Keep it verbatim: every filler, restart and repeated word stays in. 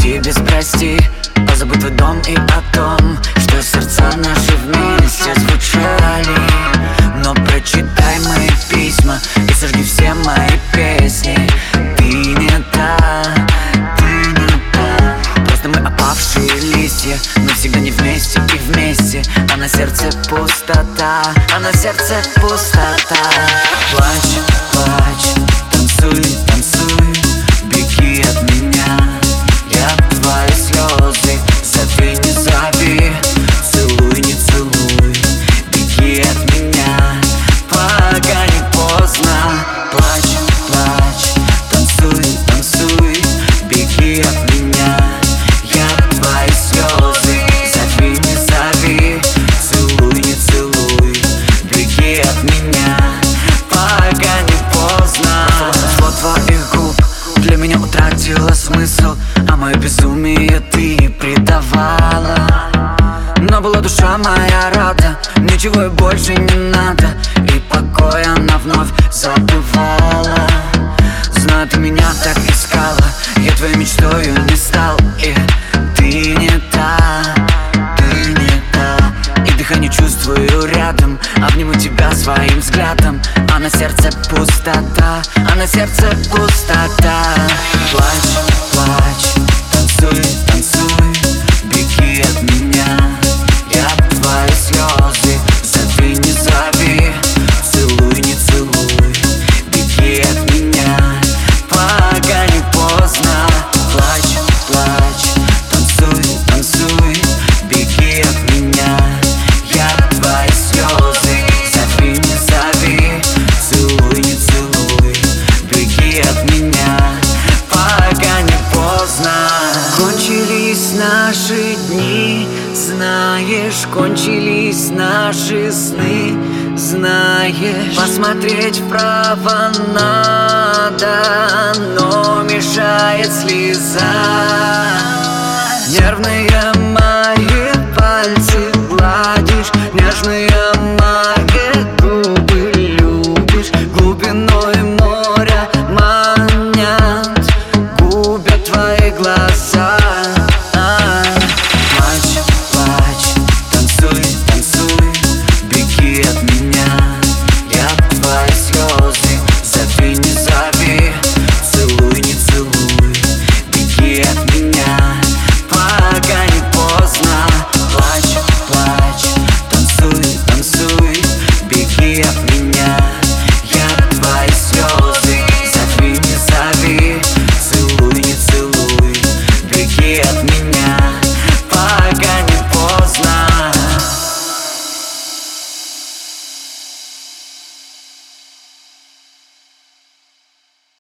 уйти без прости. Позабудь твой дом и о том, что сердца наши вместе звучали. Но прочитай мои письма и сожги все мои песни. Ты не та, ты не та. Просто мы опавшие листья, но всегда не вместе и вместе. А на сердце пустота, а на сердце пустота. Плачь, плачь, танцуй, танцуй, беги от меня. Я твои слезы, зови, не зови, целуй, не целуй, беги от меня, пока не поздно. Плачь, плачь, танцуй, танцуй, беги от меня. Я твои слезы, зови, не зови, целуй, не целуй, беги от меня, пока не поздно. Слово твоих губ для меня утратило смысл, а мое безумие ты предавала. Но была душа моя рада, ничего и больше не надо, и покой она вновь забывала. Знаю, ты меня так искала, я твоей мечтою не стал. И ты не та, ты не та. И дыхание чувствую рядом, обниму тебя своим взглядом. А на сердце пустота, а на сердце пустота. Плачь, плачь, танцуй, танцуй, беги от меня. Я твои слезы, зови, не зови, целуй, не целуй, беги от меня, пока не поздно. Плачь, плачь, танцуй, танцуй, беги от меня. Я твои слезы, зови, не зови, целуй, не целуй, беги от меня, пока не поздно. Кончились наши дни, знаешь, кончились наши сны, знаешь. Посмотреть вправо надо, но мешает слеза. Нервные